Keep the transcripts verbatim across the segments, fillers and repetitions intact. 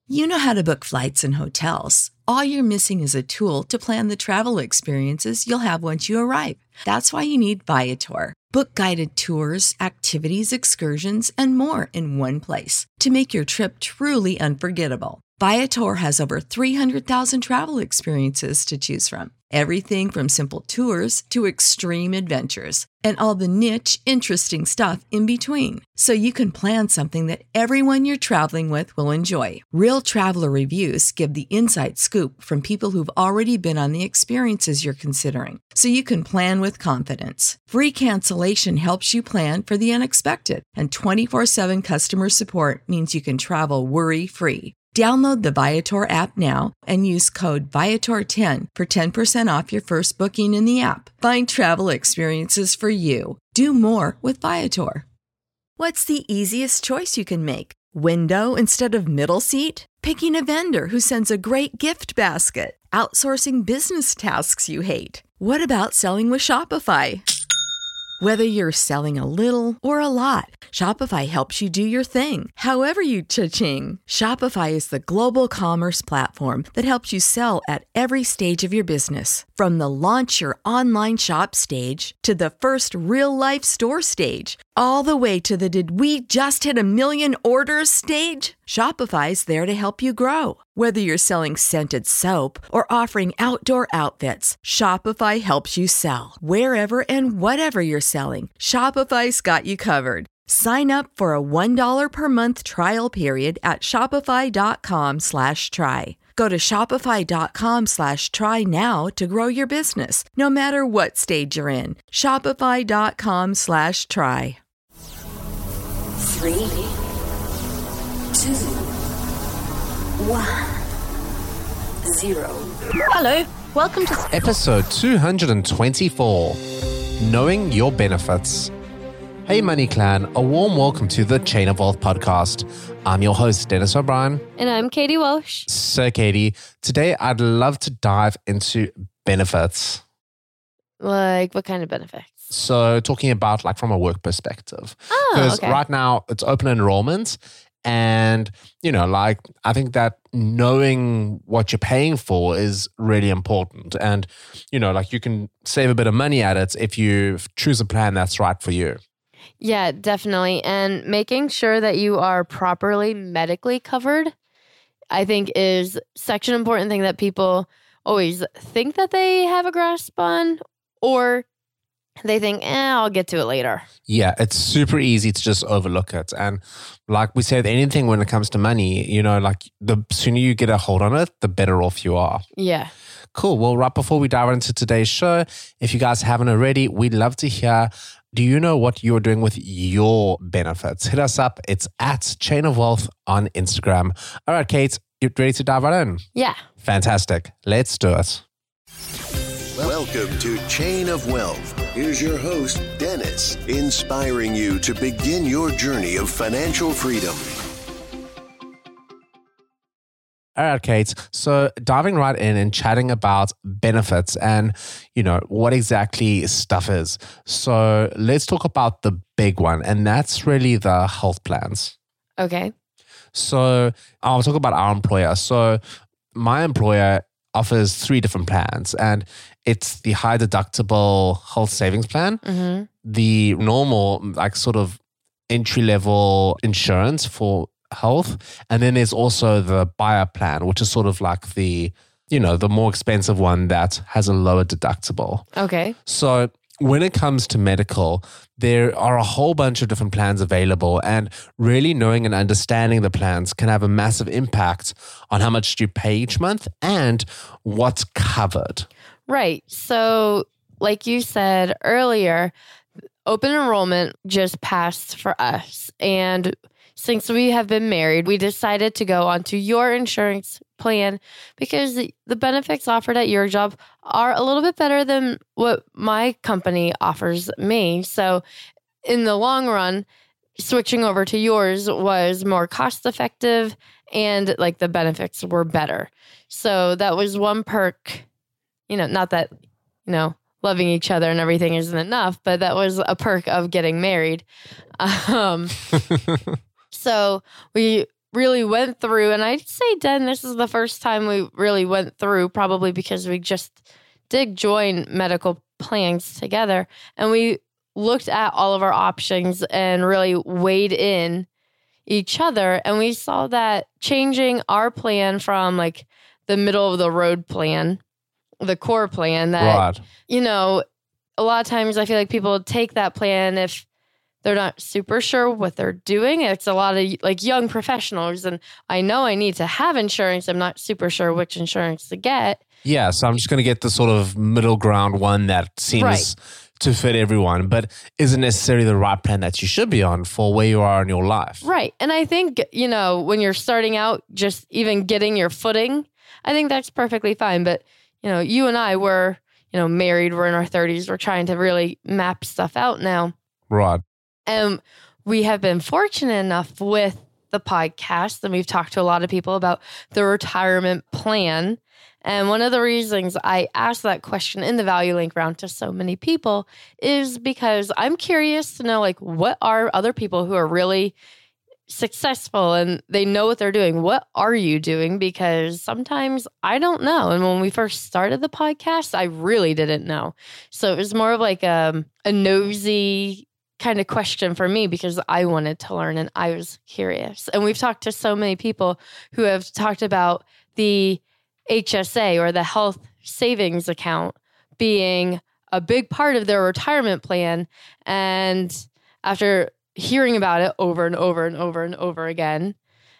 You know how to book flights and hotels. All you're missing is a tool to plan the travel experiences you'll have once you arrive. That's why you need Viator. Book guided tours, activities, excursions, and more in one place to make your trip truly unforgettable. Viator has over three hundred thousand travel experiences to choose from. Everything from simple tours to extreme adventures and all the niche, interesting stuff in between. So you can plan something that everyone you're traveling with will enjoy. Real traveler reviews give the inside scoop from people who've already been on the experiences you're considering. So you can plan with confidence. Free cancellation helps you plan for the unexpected. And twenty-four seven customer support means you can travel worry-free. Download the Viator app now and use code Viator ten for ten percent off your first booking in the app. Find travel experiences for you. Do more with Viator. What's the easiest choice you can make? Window instead of middle seat? Picking a vendor who sends a great gift basket? Outsourcing business tasks you hate? What about selling with Shopify? Whether you're selling a little or a lot, Shopify helps you do your thing, however you cha-ching. Shopify is the global commerce platform that helps you sell at every stage of your business. From the launch your online shop stage to the first real-life store stage, all the way to the did we just hit a million orders stage. Shopify's there to help you grow. Whether you're selling scented soap or offering outdoor outfits, Shopify helps you sell. Wherever and whatever you're selling, Shopify's got you covered. Sign up for a one dollar per month trial period at shopify.com slash try. Go to shopify.com slash try now to grow your business, no matter what stage you're in. Shopify.com slash try. Three, two, one, zero. Hello, welcome to episode two hundred twenty-four, Knowing Your Benefits. Hey Money Clan, a warm welcome to the Chain of Wealth podcast. I'm your host, Dennis O'Brien. And I'm Katie Walsh. So Katie, today I'd love to dive into benefits. Like what kind of benefits? So talking about like from a work perspective. Oh, Because okay. right now it's open enrollment. And, you know, like, I think that knowing what you're paying for is really important. And, you know, like you can save a bit of money at it if you choose a plan that's right for you. Yeah, definitely. And making sure that you are properly medically covered, I think is such an important thing that people always think that they have a grasp on, or they think, eh, I'll get to it later. Yeah, it's super easy to just overlook it. And like we say with anything when it comes to money, you know, like the sooner you get a hold on it, the better off you are. Yeah. Cool. Well, right before we dive into today's show, if you guys haven't already, we'd love to hear, do you know what you're doing with your benefits? Hit us up. It's at Chain of Wealth on Instagram. All right, Kate, you ready to dive right in? Yeah. Fantastic. Let's do it. Welcome to Chain of Wealth. Here's your host, Dennis, inspiring you to begin your journey of financial freedom. All right, Kate. So diving right in and chatting about benefits and, you know, what exactly stuff is. So let's talk about the big one, and that's really the health plans. Okay. So I'll talk about our employer. So my employer offers three different plans, and it's the high deductible health savings plan, Mm-hmm. the normal, like sort of entry level insurance for health, and then there's also the buyer plan, which is sort of like the, you know, the more expensive one that has a lower deductible. Okay. So when it comes to medical, there are a whole bunch of different plans available, and really knowing and understanding the plans can have a massive impact on how much you pay each month and what's covered. Right. So like you said earlier, open enrollment just passed for us. And since we have been married, we decided to go onto your insurance plan because the benefits offered at your job are a little bit better than what my company offers me. So in the long run, switching over to yours was more cost effective and like the benefits were better. So that was one perk, you know, not that, you know, loving each other and everything isn't enough, but that was a perk of getting married. Um, so we really went through, and I'd say, Den, this is the first time we really went through, probably because we just did join medical plans together, and we looked at all of our options and really weighed in each other, and we saw that changing our plan from like the middle of the road plan, the core plan, that, Right. you know, a lot of times I feel like people take that plan if they're not super sure what they're doing. It's a lot of like young professionals, and I know I need to have insurance. I'm not super sure which insurance to get. Yeah, so I'm just going to get the sort of middle ground one that seems Right. to fit everyone, but isn't necessarily the right plan that you should be on for where you are in your life. Right. And I think, you know, when you're starting out, just even getting your footing, I think that's perfectly fine. But, you know, you and I were, you know, married, we're in our thirties, we're trying to really map stuff out now. Right. And we have been fortunate enough with the podcast, and we've talked to a lot of people about the retirement plan. And one of the reasons I asked that question in the Value Link round to so many people is because I'm curious to know, like, what are other people who are really successful and they know what they're doing? What are you doing? Because sometimes I don't know. And when we first started the podcast, I really didn't know. So it was more of like a, a nosy kind of question for me because I wanted to learn and I was curious. And we've talked to so many people who have talked about the H S A or the health savings account being a big part of their retirement plan. And after hearing about it over and over and over and over again,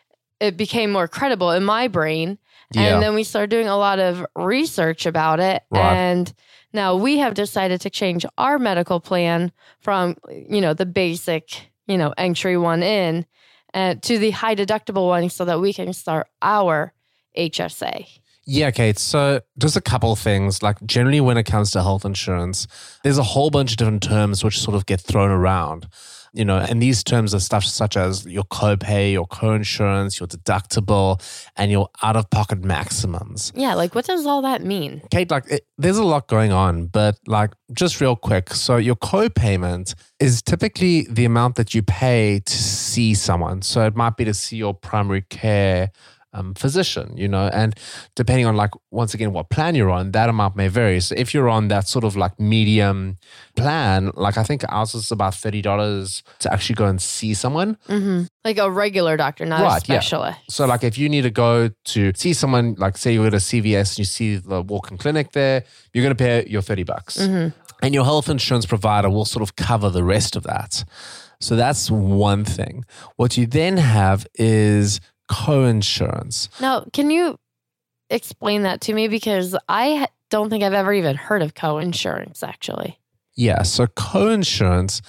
it became more credible in my brain. Yeah. And then we started doing a lot of research about it. Right. And now we have decided to change our medical plan from, you know, the basic, you know, entry one in uh, to the high deductible one so that we can start our H S A. Yeah, Kate. So just a couple of things. Like generally when it comes to health insurance, there's a whole bunch of different terms which sort of get thrown around. You know, and these terms are stuff such as your copay, your co-insurance, your deductible, and your out-of-pocket maximums. Yeah, like what does all that mean? Kate, like it, there's a lot going on, but like just real quick. So your co-payment is typically the amount that you pay to see someone. So it might be to see your primary care Um, physician, you know, and depending on like, once again, what plan you're on, that amount may vary. So if you're on that sort of like medium plan, like I think ours is about thirty dollars to actually go and see someone. Mm-hmm. Like a regular doctor, not Right, a specialist. Yeah. So like if you need to go to see someone, like say you go to C V S and you see the walk-in clinic there, you're going to pay your thirty bucks. Mm-hmm. And your health insurance provider will sort of cover the rest of that. So that's one thing. What you then have is co-insurance. Now, can you explain that to me? Because I don't think I've ever even heard of co-insurance, actually. Yeah, so co-insurance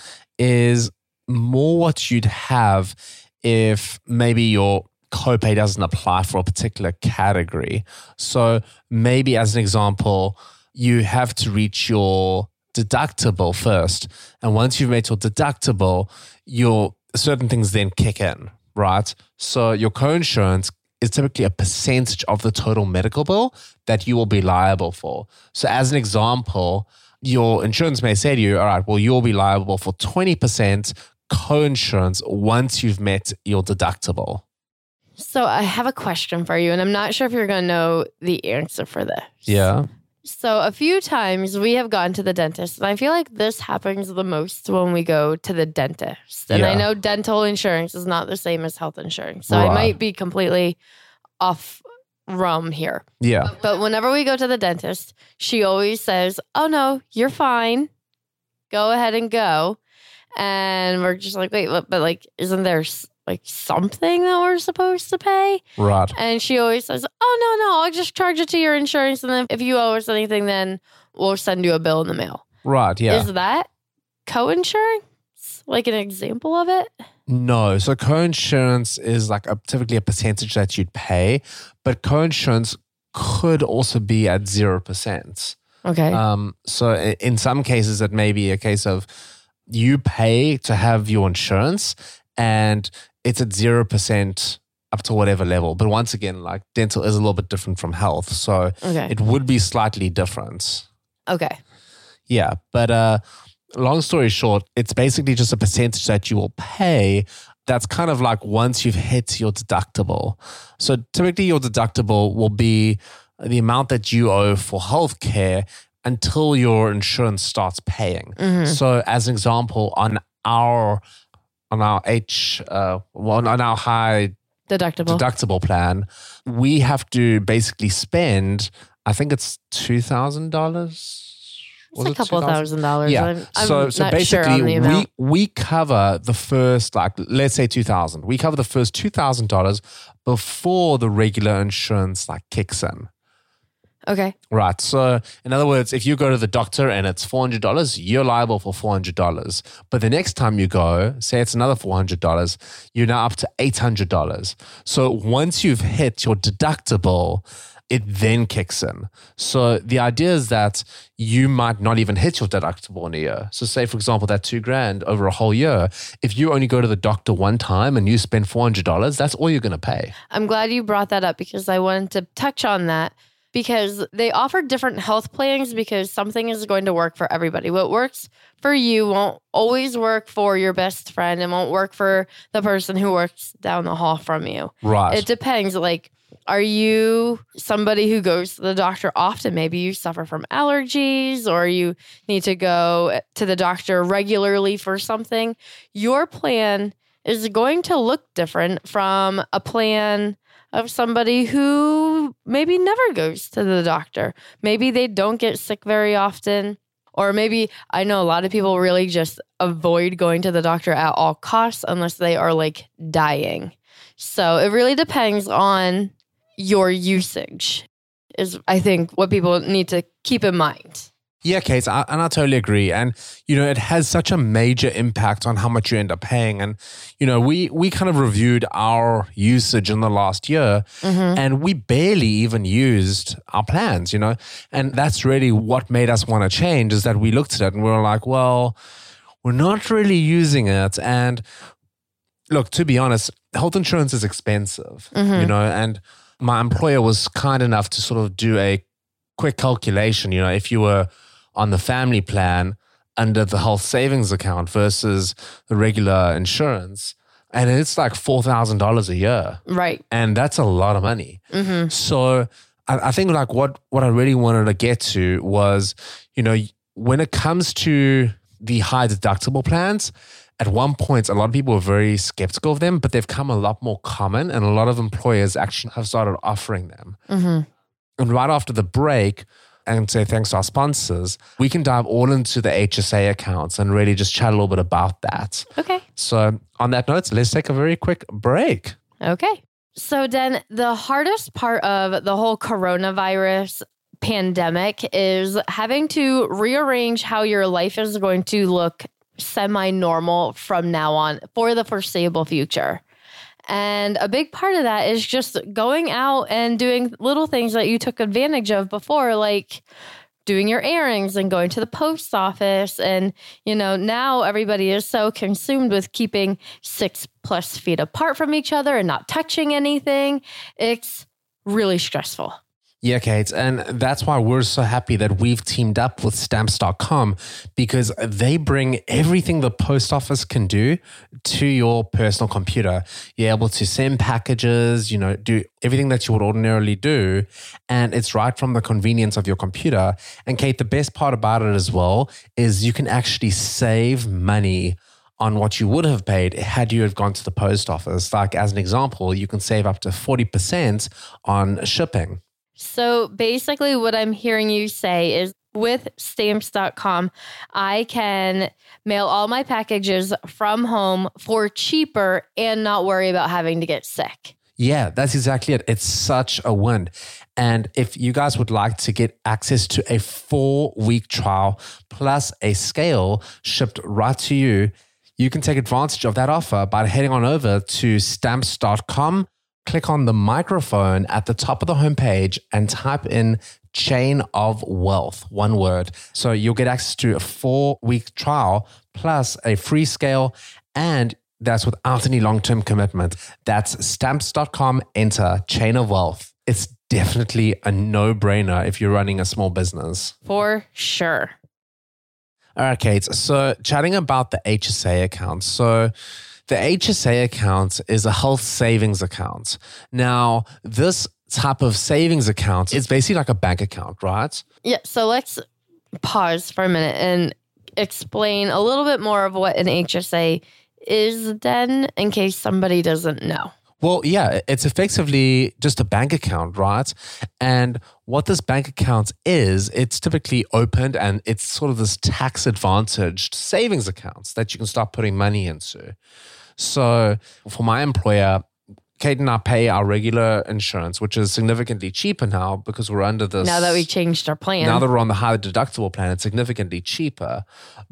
is more what you'd have if maybe your copay doesn't apply for a particular category. So maybe as an example, you have to reach your deductible first. And once you've made your deductible, your certain things then kick in. Right. So your co-insurance is typically a percentage of the total medical bill that you will be liable for. So as an example, your insurance may say to you, all right, well, you'll be liable for twenty percent co-insurance once you've met your deductible. So I have a question for you, and I'm not sure if you're going to know the answer for this. Yeah. So a few times we have gone to the dentist, and I feel like this happens the most when we go to the dentist. And Yeah. I know dental insurance is not the same as health insurance, so Right. I might be completely off realm here. Yeah. But whenever we go to the dentist, she always says, "Oh no, you're fine. Go ahead and go." And we're just like, "Wait, but, but like, isn't there s- like something that we're supposed to pay?" Right. And she always says, "Oh, no, no, I'll just charge it to your insurance. And then if you owe us anything, then we'll send you a bill in the mail." Right. Yeah. Is that co-insurance? Like an example of it? No. So co-insurance is like a, typically a percentage that you'd pay, but co-insurance could also be at zero percent. Okay. Um, so i- in some cases, it may be a case of you pay to have your insurance and it's at zero percent up to whatever level. But once again, like dental is a little bit different from health. So okay. it would be slightly different. okay. Yeah. But uh, long story short, it's basically just a percentage that you will pay that's kind of like once you've hit your deductible. So typically your deductible will be the amount that you owe for healthcare until your insurance starts paying. Mm-hmm. So as an example, on our on our H uh, well, on our high Deductible. deductible plan, we have to basically spend, I think it's two thousand dollars. It's a couple thousand dollars. Yeah. I'm, I'm so so not basically, sure on the amount. we we cover the first, like, let's say two thousand. We cover the first two thousand dollars before the regular insurance like kicks in. Okay. Right. So in other words, if you go to the doctor and it's four hundred dollars, you're liable for four hundred dollars. But the next time you go, say it's another four hundred dollars, you're now up to eight hundred dollars. So once you've hit your deductible, it then kicks in. So the idea is that you might not even hit your deductible in a year. So say, for example, that two grand over a whole year, if you only go to the doctor one time and you spend four hundred dollars, that's all you're going to pay. I'm glad you brought that up because I wanted to touch on that because they offer different health plans because something is going to work for everybody. What works for you won't always work for your best friend and won't work for the person who works down the hall from you. Right. It depends. Like, are you somebody who goes to the doctor often? Maybe you suffer from allergies or you need to go to the doctor regularly for something. Your plan is going to look different from a plan of somebody who maybe never goes to the doctor. Maybe they don't get sick very often. Or maybe I know a lot of people really just avoid going to the doctor at all costs unless they are like dying. So it really depends on your usage is, I think, what people need to keep in mind. Yeah, Kate, I, and I totally agree. And, you know, it has such a major impact on how much you end up paying. And, you know, we we kind of reviewed our usage in the last year Mm-hmm. and we barely even used our plans, you know. And that's really what made us want to change is that we looked at it and we were like, well, we're not really using it. And look, to be honest, health insurance is expensive, Mm-hmm. you know, and my employer was kind enough to sort of do a quick calculation, you know, if you were on the family plan under the health savings account versus the regular insurance. And it's like four thousand dollars a year. Right. And that's a lot of money. Mm-hmm. So I, I think like what, what I really wanted to get to was, you know, when it comes to the high deductible plans, at one point, a lot of people were very skeptical of them, but they've come a lot more common and a lot of employers actually have started offering them. Mm-hmm. And right after the break, and say thanks to our sponsors, we can dive all into the H S A accounts and really just chat a little bit about that. Okay. So on that note, let's take a very quick break. Okay. So, Den, the hardest part of the whole coronavirus pandemic is having to rearrange how your life is going to look semi-normal from now on for the foreseeable future. And a big part of that is just going out and doing little things that you took advantage of before, like doing your errands and going to the post office. And, you know, now everybody is so consumed with keeping six plus feet apart from each other and not touching anything. It's really stressful. Yeah, Kate. And that's why we're so happy that we've teamed up with stamps dot com because they bring everything the post office can do to your personal computer. You're able to send packages, you know, do everything that you would ordinarily do. And it's right from the convenience of your computer. And Kate, the best part about it as well is you can actually save money on what you would have paid had you have gone to the post office. Like as an example, you can save up to forty percent on shipping. So basically what I'm hearing you say is with stamps dot com, I can mail all my packages from home for cheaper and not worry about having to get sick. Yeah, that's exactly it. It's such a win. And if you guys would like to get access to a four-week trial plus a scale shipped right to you, you can take advantage of that offer by heading on over to stamps dot com. Click on the microphone at the top of the homepage and type in Chain of Wealth, one word. So you'll get access to a four-week trial plus a free scale, and that's without any long-term commitment. That's stamps dot com, enter Chain of Wealth. It's definitely a no-brainer if you're running a small business. For sure. All right, Kate. So chatting about the H S A account. So The H S A account is a health savings account. Now, this type of savings account is basically like a bank account, right? Yeah, so let's pause for a minute and explain a little bit more of what an H S A is then, in case somebody doesn't know. Well, yeah, it's effectively just a bank account, right? And what this bank account is, it's typically opened and it's sort of this tax advantaged savings accounts that you can start putting money into. So for my employer, Kate and I pay our regular insurance, which is significantly cheaper now because we're under this. Now that we changed our plan. Now that we're on the high deductible plan, it's significantly cheaper.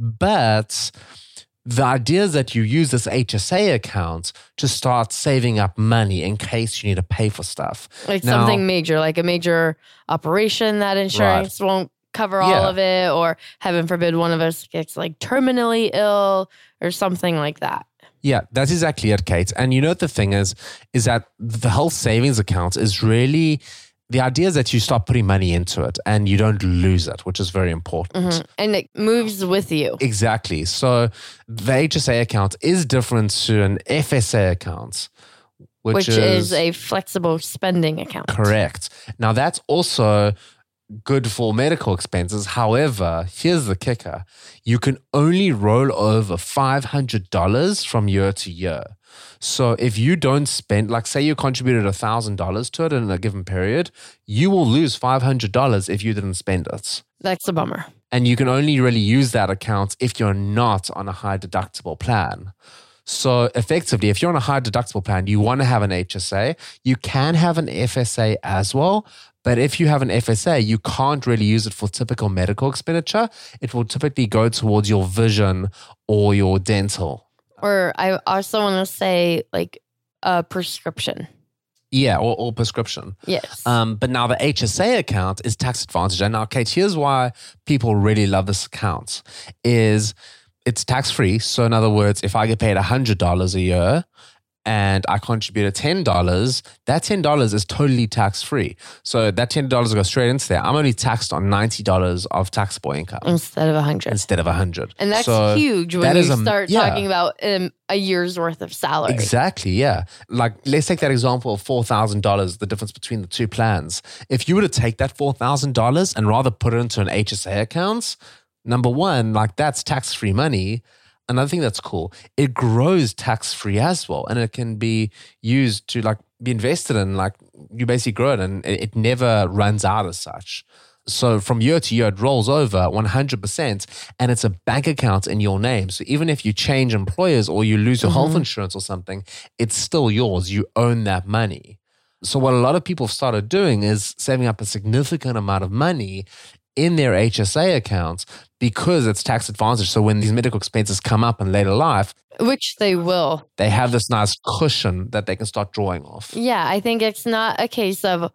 But the idea is that you use this H S A account to start saving up money in case you need to pay for stuff. Like now, something major, like a major operation that insurance right. won't cover all yeah. of it, or heaven forbid one of us gets like terminally ill or something like that. Yeah, that's exactly it, Kate. And you know what the thing is, is that the health savings account is really, the idea is that you start putting money into it and you don't lose it, which is very important. Mm-hmm. And it moves with you. Exactly. So the H S A account is different to an F S A account, which, which is, is a flexible spending account. Correct. Now that's also good for medical expenses. However, here's the kicker. You can only roll over five hundred dollars from year to year. So if you don't spend, like say you contributed one thousand dollars to it in a given period, you will lose five hundred dollars if you didn't spend it. That's a bummer. And you can only really use that account if you're not on a high deductible plan. So effectively, if you're on a high deductible plan, you want to have an H S A. You can have an F S A as well. But if you have an F S A, you can't really use it for typical medical expenditure. It will typically go towards your vision or your dental. Or I also want to say like a prescription. Yeah, or, or prescription. Yes. Um, but now the H S A account is tax advantage. And now, Kate, here's why people really love this account is it's tax-free. So in other words, if I get paid one hundred dollars a year and I contributed ten dollars, that ten dollars is totally tax-free. So that ten dollars goes straight into there. I'm only taxed on ninety dollars of taxable income. Instead of one hundred dollars. Instead of one hundred dollars. And that's so huge when that you is a, start yeah. talking about um, a year's worth of salary. Exactly, yeah. Like, let's take that example of four thousand dollars, the difference between the two plans. If you were to take that four thousand dollars and rather put it into an H S A account, number one, like that's tax-free money. Another thing that's cool, it grows tax-free as well. And it can be used to like be invested in, like you basically grow it and it never runs out as such. So from year to year, it rolls over one hundred percent and it's a bank account in your name. So even if you change employers or you lose your mm-hmm. health insurance or something, it's still yours. You own that money. So what a lot of people have started doing is saving up a significant amount of money in their H S A accounts because it's tax advantage. So when these medical expenses come up in later life, which they will, they have this nice cushion that they can start drawing off. Yeah, I think it's not a case of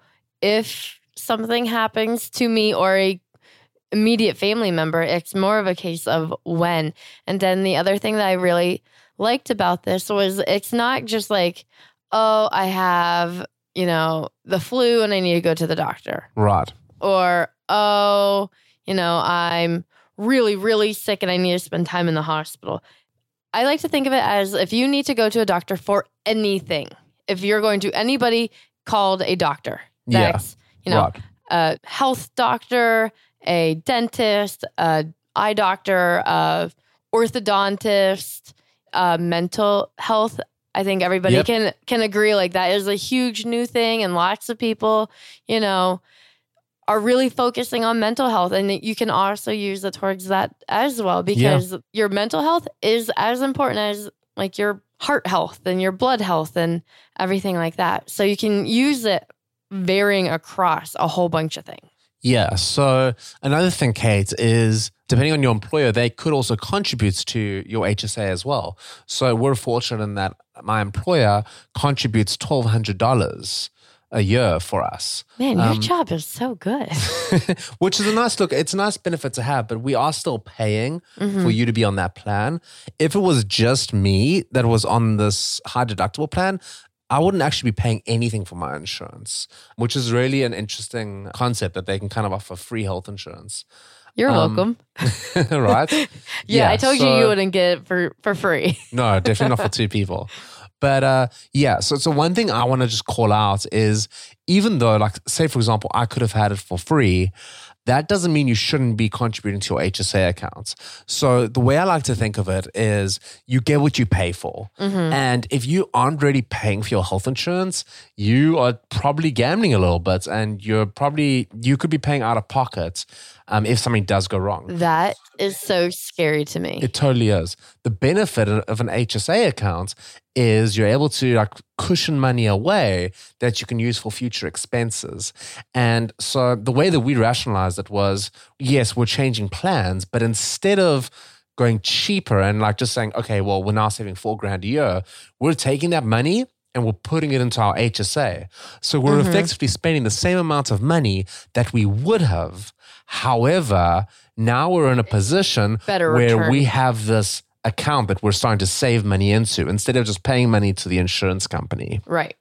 if something happens to me or a immediate family member, it's more of a case of when. And then the other thing that I really liked about this was it's not just like, oh, I have, you know, the flu and I need to go to the doctor. Right. Or, oh, you know, I'm really, really sick and I need to spend time in the hospital. I like to think of it as if you need to go to a doctor for anything, if you're going to anybody called a doctor, that's, yeah, you know, right. a health doctor, a dentist, a eye doctor, a orthodontist, a mental health. I think everybody yep. can can agree like that is a huge new thing, and lots of people, you know, are really focusing on mental health, and you can also use it towards that as well, because yeah. your mental health is as important as like your heart health and your blood health and everything like that. So you can use it varying across a whole bunch of things. Yeah. So another thing, Kate, is depending on your employer, they could also contribute to your H S A as well. So we're fortunate in that my employer contributes twelve hundred dollars a year for us. Man, your um, job is so good. Which is a nice look. It's a nice benefit to have, but we are still paying mm-hmm. for you to be on that plan. If it was just me that was on this high deductible plan, I wouldn't actually be paying anything for my insurance, which is really an interesting concept that they can kind of offer free health insurance. You're Um, welcome. right? Yeah, yeah, I told you so- you wouldn't get it for, for free. No, definitely not for two people. But uh, yeah, so so one thing I want to just call out is even though, like, say, for example, I could have had it for free, that doesn't mean you shouldn't be contributing to your H S A accounts. So the way I like to think of it is you get what you pay for. And if you aren't really paying for your health insurance, you are probably gambling a little bit and you're probably, you could be paying out of pocket um, if something does go wrong. That is so scary to me. It totally is. The benefit of an H S A account is you're able to like cushion money away that you can use for future expenses. And so the way that we rationalized it was, yes, we're changing plans, but instead of going cheaper and like just saying, okay, well, we're now saving four grand a year, we're taking that money and we're putting it into our H S A. So we're Mm-hmm. effectively spending the same amount of money that we would have. However, now we're in a position Better where return. we have this account that we're starting to save money into instead of just paying money to the insurance company. Right.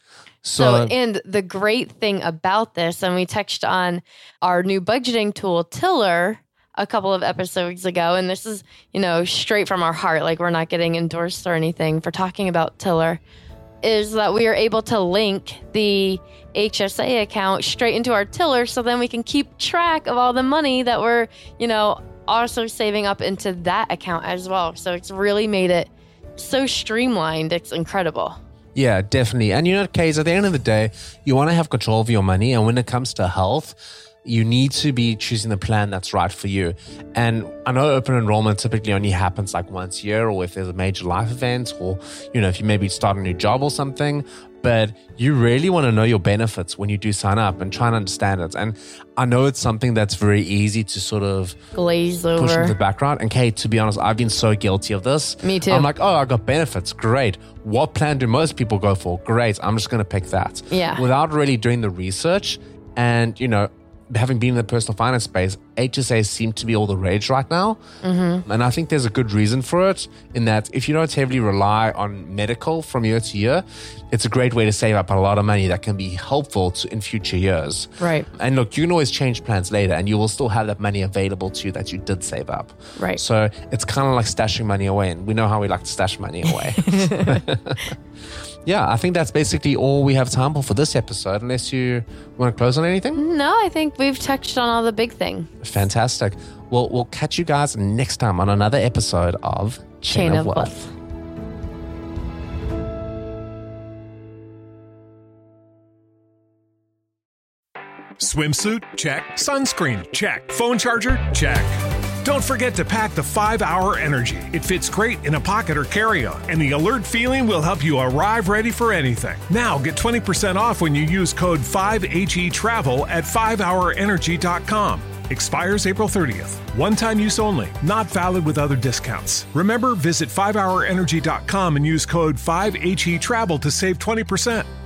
So, So, and the great thing about this, and we touched on our new budgeting tool, Tiller, a couple of episodes ago, and this is, you know, straight from our heart, like we're not getting endorsed or anything for talking about Tiller, is that we are able to link the H S A account straight into our Tiller so then we can keep track of all the money that we're, you know, also saving up into that account as well. So it's really made it so streamlined. It's incredible. yeah, definitely. And you know, Kays, at the end of the day, you want to have control of your money. And when it comes to health, you need to be choosing the plan that's right for you. And I know open enrollment typically only happens like once a year, or if there's a major life event, or, you know, if you maybe start a new job or something. But you really want to know your benefits when you do sign up and try and understand it. And I know it's something that's very easy to sort of Glaze push into the over. background. And Kate, to be honest, I've been so guilty of this. Me too. I'm like, oh, I got benefits. Great. What plan do most people go for? Great. I'm just going to pick that. Yeah. Without really doing the research and, you know, having been in the personal finance space, H S As seem to be all the rage right now. Mm-hmm. And I think there's a good reason for it in that if you don't heavily rely on medical from year to year, it's a great way to save up a lot of money that can be helpful to, in future years. Right. And look, you can always change plans later and you will still have that money available to you that you did save up. Right. So it's kind of like stashing money away. And we know how we like to stash money away. Yeah, I think that's basically all we have time for for this episode, unless you want to close on anything. No, I think we've touched on all the big things. Fantastic. Well, we'll catch you guys next time on another episode of Chain, Chain of, of Wealth. Wealth. Swimsuit? Check. Sunscreen? Check. Phone charger? Check. Don't forget to pack the five hour Energy. It fits great in a pocket or carry-on, and the alert feeling will help you arrive ready for anything. Now get twenty percent off when you use code five H E Travel at five hour energy dot com. Expires April thirtieth. One-time use only. Not valid with other discounts. Remember, visit five hour energy dot com and use code five H E Travel to save twenty percent.